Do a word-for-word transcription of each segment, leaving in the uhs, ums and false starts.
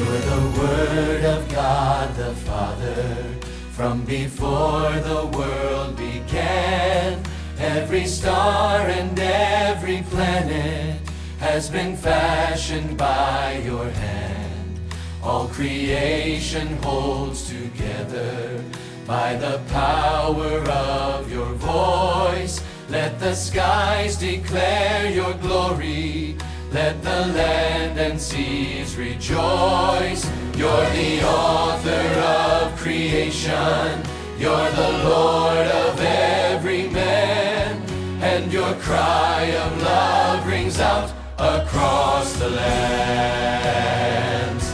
You're the Word of God the Father. From before the world began, every star and every planet has been fashioned by your hand. All creation holds together by the power of your voice. Let the skies declare your glory. Let the land and seas rejoice. You're the author of creation. You're the Lord of every man. And your cry of love rings out across the lands.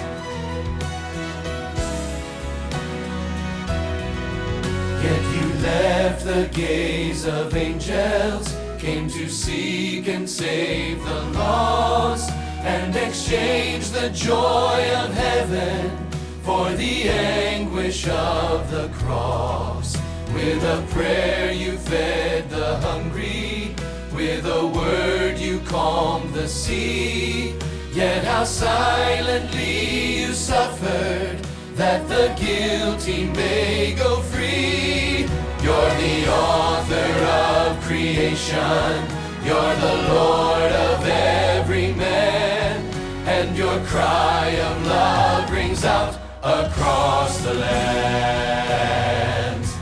Yet you left the gaze of angels, came to seek and save the lost, and exchanged the joy of heaven for the anguish of the cross. With a prayer you fed the hungry, with a word you calmed the sea. Yet how silently you suffered, that the guilty may go free. You're the author of creation. You're the Lord of every man. And your cry of love rings out across the lands.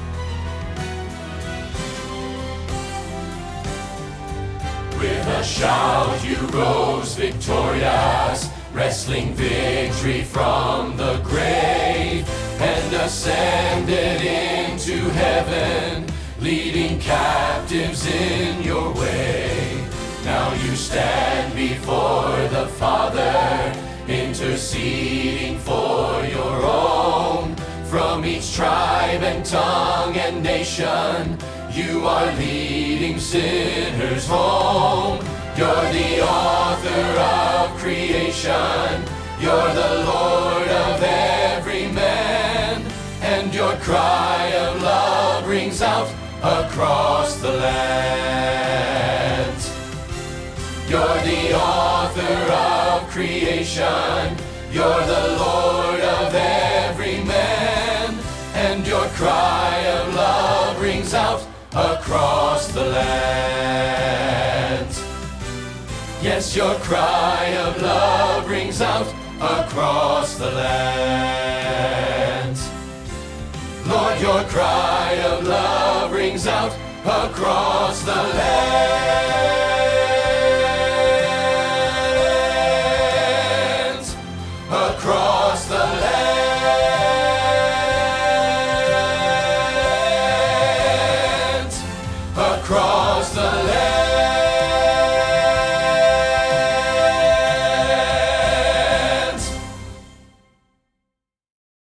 With a shout you rose victorious, wrestling victory from the grave, and ascended into heaven, leading captives in your way. Now you stand before the Father, interceding for your own. From each tribe and tongue and nation, you are leading sinners home. You're the author of creation. You're the Lord of every man. And your cry of love rings out across the lands. You're the author of creation. You're the Lord of every man. And your cry of love rings out across the lands. Yes, your cry of love rings out across the lands. Lord, your cry of love rings out across the lands.